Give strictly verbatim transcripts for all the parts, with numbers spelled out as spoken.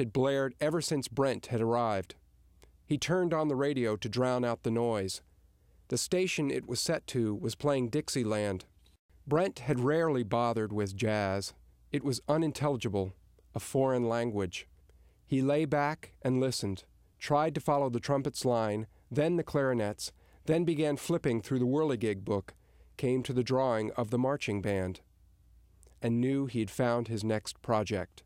had blared ever since Brent had arrived. He turned on the radio to drown out the noise. The station it was set to was playing Dixieland. Brent had rarely bothered with jazz. It was unintelligible, a foreign language. He lay back and listened, tried to follow the trumpet's line, then the clarinets, then began flipping through the whirligig book, came to the drawing of the marching band, and knew he'd found his next project.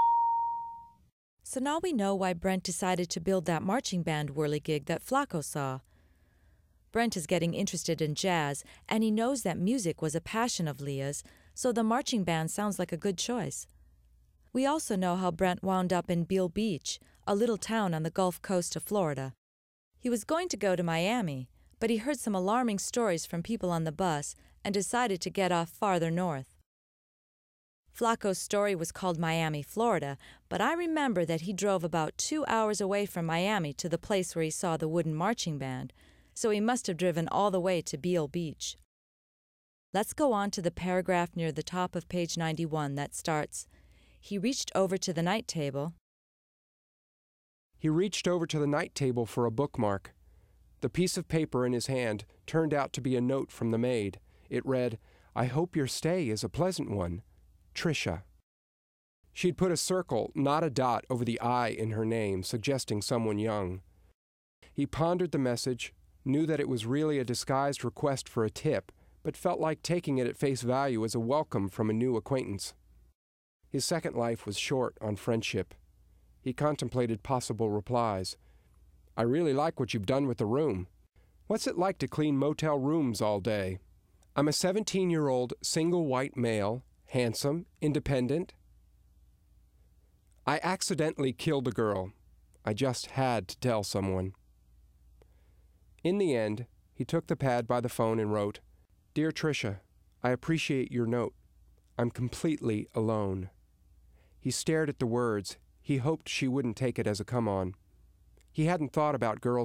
So now we know why Brent decided to build that marching band whirligig that Flaco saw. Brent is getting interested in jazz, and he knows that music was a passion of Leah's, so the marching band sounds like a good choice. We also know how Brent wound up in Beale Beach, a little town on the Gulf Coast of Florida. He was going to go to Miami, but he heard some alarming stories from people on the bus and decided to get off farther north. Flaco's story was called Miami, Florida, but I remember that he drove about two hours away from Miami to the place where he saw the wooden marching band, so he must have driven all the way to Beale Beach. Let's go on to the paragraph near the top of page ninety-one that starts, "He reached over to the night table." He reached over to the night table for a bookmark. The piece of paper in his hand turned out to be a note from the maid. It read, "I hope your stay is a pleasant one. Tricia." She'd put a circle, not a dot, over the I in her name, suggesting someone young. He pondered the message, knew that it was really a disguised request for a tip, but felt like taking it at face value as a welcome from a new acquaintance. His second life was short on friendship. He contemplated possible replies. "I really like what you've done with the room. What's it like to clean motel rooms all day? I'm a seventeen-year-old single white male, handsome, independent. I accidentally killed a girl. I just had to tell someone." In the end, he took the pad by the phone and wrote, "Dear Tricia, I appreciate your note. I'm completely alone." He stared at the words. He hoped she wouldn't take it as a come-on. He hadn't thought about girls